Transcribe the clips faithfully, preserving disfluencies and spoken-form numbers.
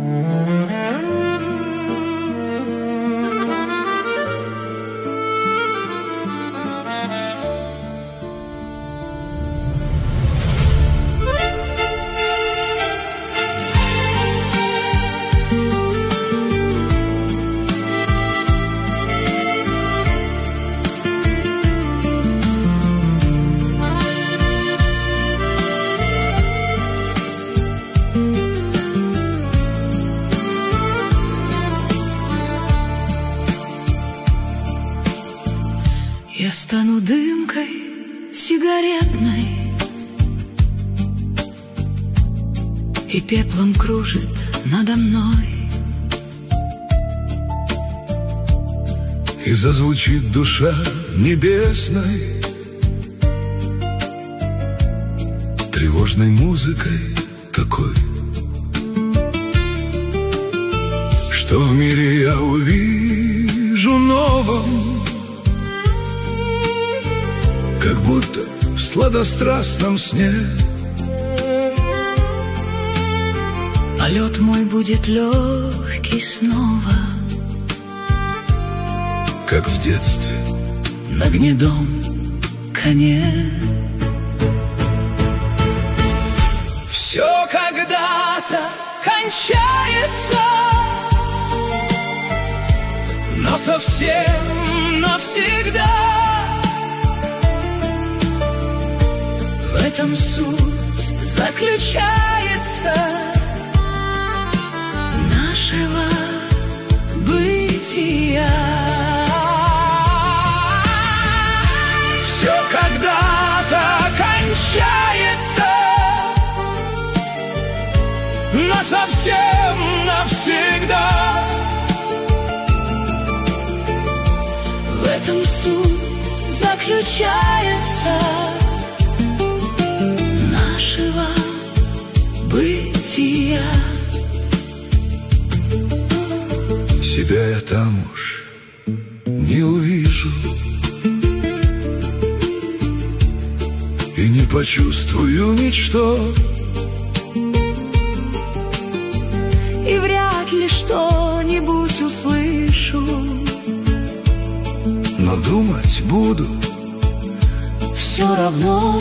Я стану дымкой сигаретной, и пеплом кружит надо мной. И зазвучит душа небесной тревожной музыкой такой, что в мире я увижу новом, как будто в сладострастном сне. Полет мой будет легкий снова, как в детстве на гнедом коне. Все когда-то кончается, но совсем навсегда. В этом суть заключается нашего бытия. Все когда-то кончается, но совсем навсегда. В этом суть заключается нашего бытия. Себя я там уж не увижу и не почувствую ничто, и вряд ли что-нибудь услышу, но думать буду все равно.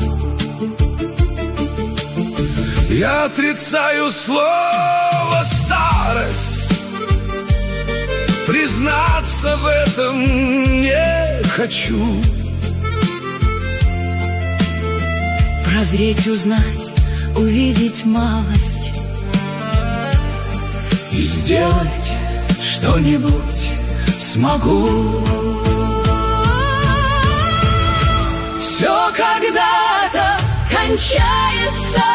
Я отрицаю слово «старость», признаться в этом не хочу. Прозреть, узнать, увидеть малость и сделать что-нибудь смогу. Все когда-то кончается,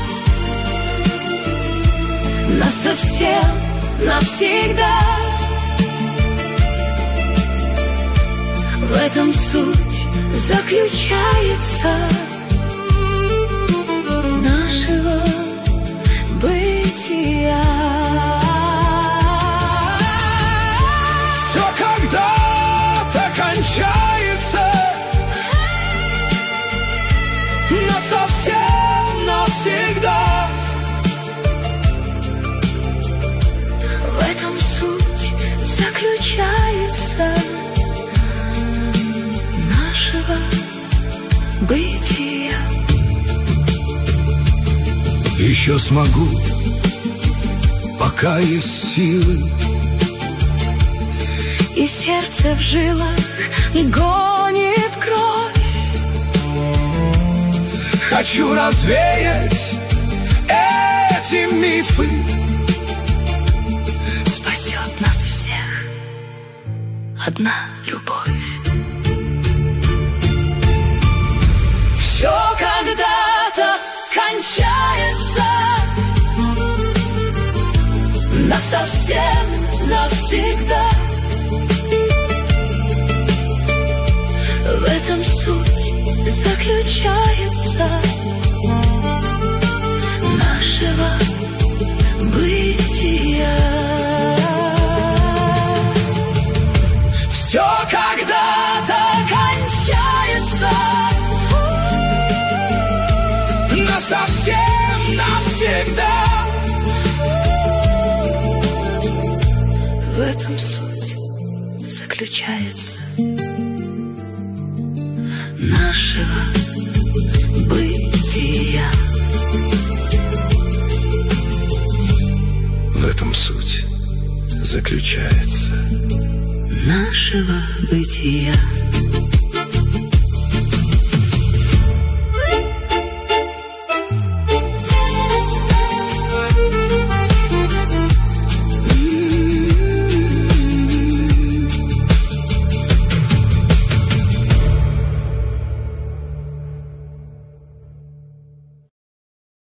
насовсем, навсегда. В этом суть заключается нашего бытия. Все когда-то кончается, но совсем навсегда. В этом суть заключается нашего бытия. Еще смогу, пока есть силы, и сердце в жилах гонит кровь. Хочу развеять эти мифы. Спасет нас всех одна любовь. Все когда-то кончается, насовсем, навсегда. В этом суть заключается нашего бытия. Все когда-то кончается, но совсем навсегда. этом суть заключается нашего бытия. В этом суть заключается нашего бытия.